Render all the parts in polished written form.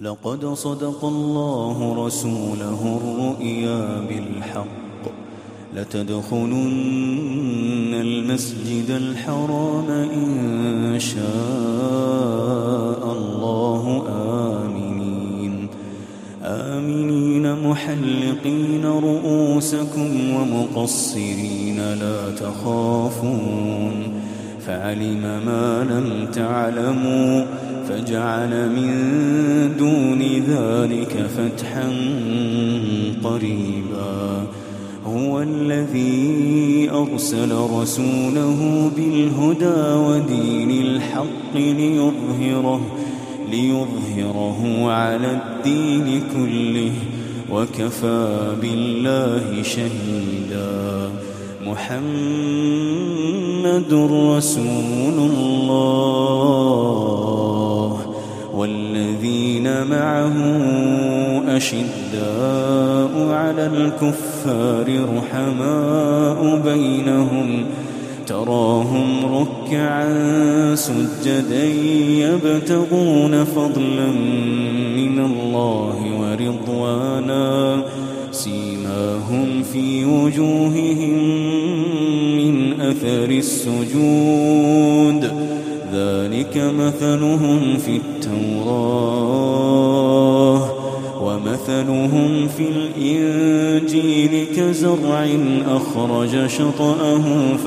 لقد صدق الله رسوله الرؤيا بالحق لتدخلن المسجد الحرام إن شاء الله آمنين محلقين رؤوسكم ومقصرين لا تخافون فعلم ما لم تعلموا فجعل من دون ذلك فتحا قريبا هو الذي أرسل رسوله بالهدى ودين الحق ليظهره على الدين كله وكفى بالله شهيدا محمد رسول الله والذين معه أشداء على الكفار رحماء بينهم تراهم ركعا سجدا يبتغون فضلا من الله ورضوانا سيماهم في وجوههم من أثر السجود ذلك مثلهم في التوراة ومثلهم في الإنجيل كزرع أخرج شطأه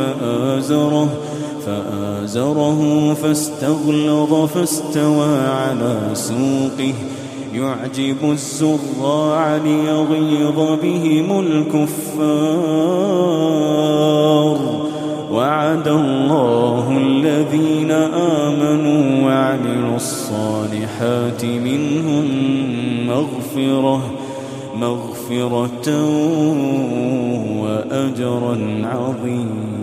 فآزره فاستغلظ فاستوى على سوقه يعجب الزراع ليغيظ بهم الكفار وعد الله الذين آمنوا وعملوا الصالحات منهم مغفرة وأجرا عظيما.